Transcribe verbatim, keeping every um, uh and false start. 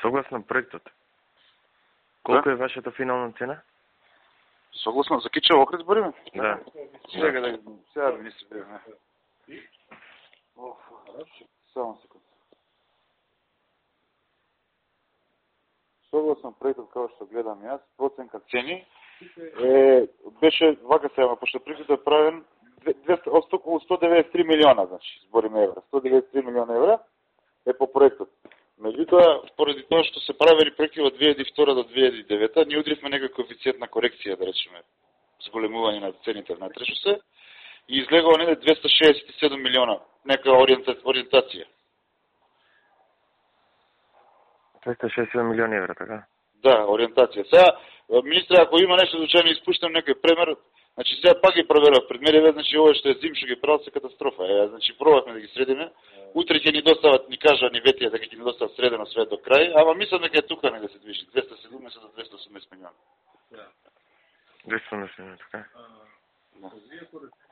Согласно проектот, колку да? Е вашата финална цена? Согласно за Кичев Охрид збориме? Да. Сега да сега ми се беме. Само секунда. Согласно проектот како што гледам јас, проценка цени е беше вака сега, пошто проектот е правен околу сто деветдесет и три милиона, значи, збориме евра. сто деветдесет и три милиона евра е по проектот. Меѓутоа, поради тоа што се правени проекти од две илјади и втора до две илјади и девета, ние удревме некоја коефициентна корекција, да речеме, зголемување на цените внатре што се, и излегува неде двеста шеесет и седум милиона, нека ориентација. двеста шеесет и седум милиони евра, така? Да, ориентација. Сега, министра, ако има нешто случајно испуштам некој пример, значи сега пак ги проверав пред мене, значи ова што е зим што ги прават се катастрофа. Е, значи пробавме да ги средиме. Утре ќе ни достават, ни кажа, ни ветија дека ќе ни достават средено све до крај, ама мислам дека е тука не да се движи, двеста и седумдесет до двеста и осумдесет милиона. двеста и осумдесет милиона, така? Да.